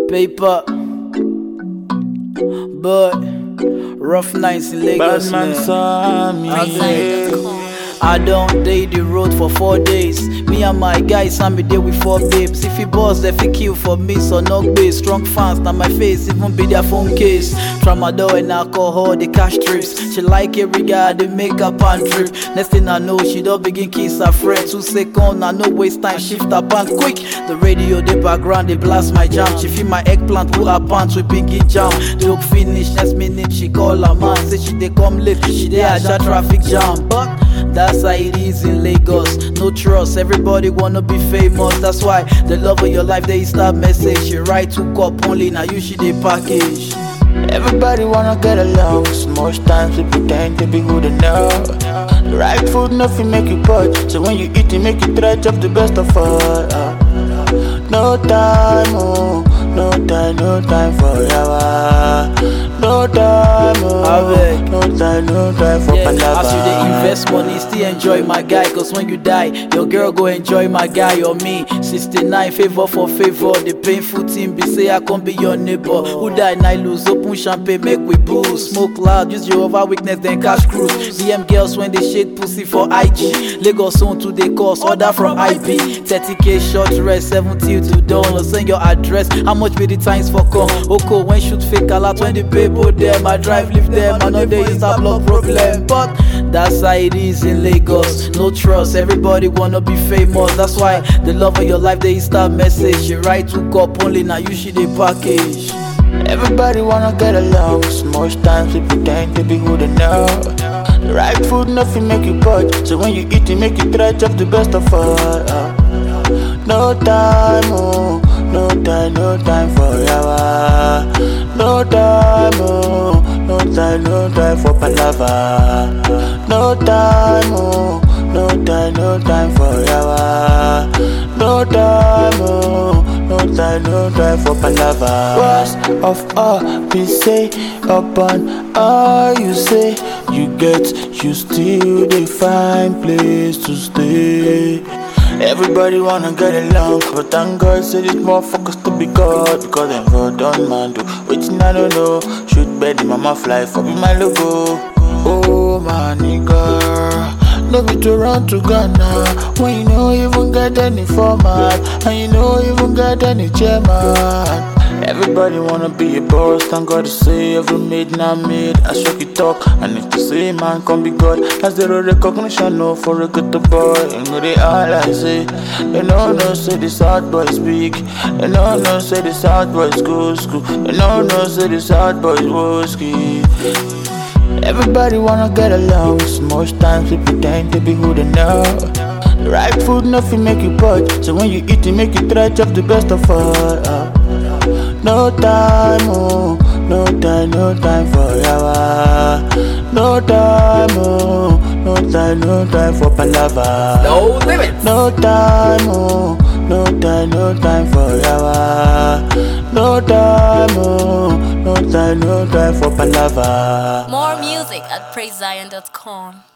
Paper, but rough nights in Lagos, man. I don't date the road for 4 days. Me and my guys, I'm be there with 4 babes. If he boss, they fi kill for me, so no base. Strong fans, now my face, even be their phone case. Tramadol and alcohol, the cash trips. She like every guy, they make up and drip. Next thing I know, she don't begin kiss her friend. 2 seconds, I no waste time, shift her pants quick. The radio, the background, they blast my jam. She feel my eggplant, put her pants, we begin jam. The look finish, next minute, she call her man. Say she they come late, she they a traffic jam. But that's how it is in Lagos. No trust, everybody wanna be famous. That's why the love of your life, they start message. She write 2 cup only, now you should they package. Everybody wanna get along. So most times we pretend to be good enough. The right food nothing make you purge. So when you eat it, make you try to the best of all. No time, oh, no time for yawa. No time, oh, no time for palava. As you dey invest money, still enjoy my guy. Cause when you die, your girl go enjoy my guy or me. 69 favor for favor. The painful thing be say I can't be your neighbor. Who die night lose, open champagne, make we booze. Smoke loud, use your over weakness, then cash cruise. DM girls when they shade pussy for IG. Lagos on to the course, order from IP. 30k short rest, 70 to download. Send your address, how much be the times for come? Oko when shoot fake a lot when the people them. I drive, leave them, I know there is a block problem. But that's how it is in Lagos. No trust, everybody wanna be famous. That's why the love of your life, they start message. She write 2 cup only, now you should they package. Everybody wanna get along. So most times we pretend to be good enough. The right food nothing make you purge. So when you eat it, make you try to the best of all. No time, oh, no time for yawa. No time, oh, no time for palava. No time, oh, no time for yawa. No time, oh, no time for palava. Worst of all, be say upon all you say. You get, you still they find place to stay. Everybody wanna get along, but thank God say these motherfuckers to be God. Because them for done man do waiting I don't know. Shoot bed, mama fly for me my logo. Oh my nigga, no be to run to Ghana when you know you even get any format and you know you even get any chairman. Everybody wanna be a boss, thank God to say every made now made. I shock it talk, and if to say man can be God, that's zero recognition, no for a good boy. And go they all I say, you know no say this hard boy speak, you know no say this hard boys go school, you know no say this hard boys woski. Everybody wanna get along, so most times we pretend to be good enough. The right food nothing make you purge, so when you eat it, make you try to the best of all. No time, oh, no time for yawa. No time, oh, no time for palava. No limit. No time, oh, no time for yawa. No time, oh, no time for palava. More music at praisezion.com.